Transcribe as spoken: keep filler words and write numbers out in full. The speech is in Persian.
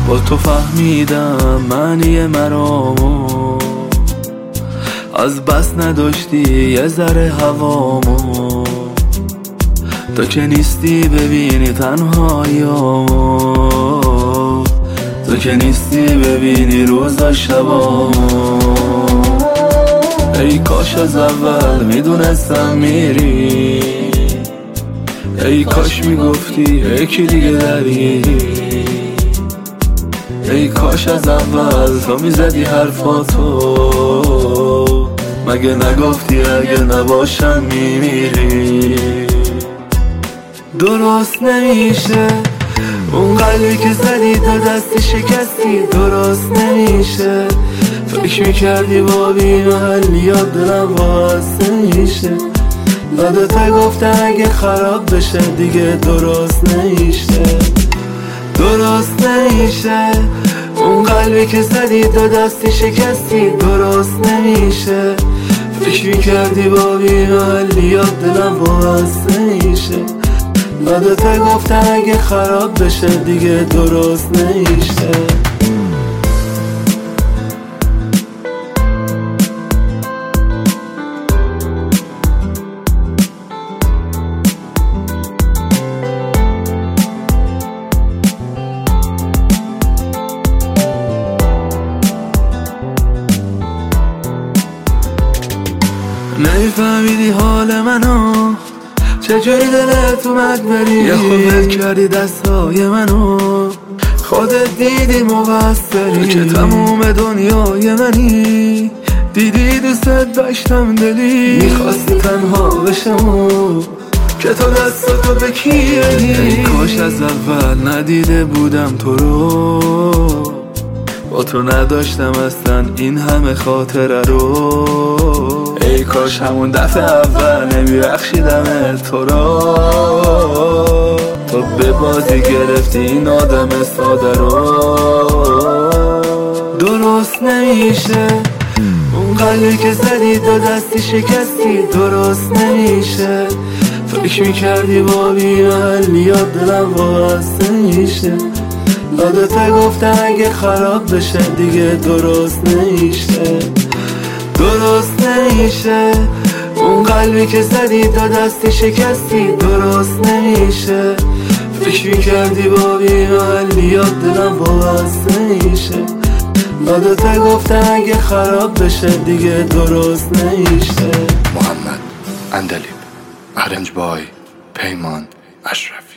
با تو فهمیدم معنی مرامو، از بس نداشتی یه ذره هوامو، تو که نیستی ببینی تنهاییامو، تو که نیستی ببینی روزا شبامو. ای کاش از اول میدونستم میری، ای کاش میگفتی یکی دیگه درگیری، ای کاش از اول تو میزدی حرفاتو، مگه نگفتی اگه نباشم میمیری. درست نمیشه اون قلبی که زدی تا دستی شکستی، درست نمیشه فکر میکردی با بی‌محلیات دلم باز نمیشه، یادت گفتم اگه خراب بشه دیگه درست نمیشه. درست نمیشه اون قلبی که زدی تا دستی شکستی، درست نمیشه فکر میکردی با بی‌محلیات دلم باز نمیشه، یادت گفتم اگه خراب بشه دیگه درست نمیشه. نمیفهمیدی حال منو، چجوری دلت اومد بری، یه خودت کردی دستای منو، خودت دیدی مقصری، تو که تموم دنیای منی، دیدی دوستت داشتم دلی، میخواستی تنها بشم که تو دستاتو بکیری. ای کاش از اول ندیده بودم تو رو، با تو نداشتم اصلا این همه خاطره رو، ای کاش همون دفعه اول نمیبخشیدم تو رو، تو به بازی گرفتی این آدم ساده رو. درست نمیشه اون قلبی که زدی تا دستی شکستی، درست نمیشه فکر میکردی با بی‌محلیات دلم باز نمیشه، یادت گفتم اگه خراب بشه دیگه درست نمیشه. درست نمیشه اون قلبی که زدی تا دستی شکستی، درست نمیشه فکر میکردی با بی‌محلیات دلم باز نمیشه، یادت گفتم اگه خراب بشه دیگه درست نمیشه. محمد اندلیب، ارنج بای پیمان اشرف.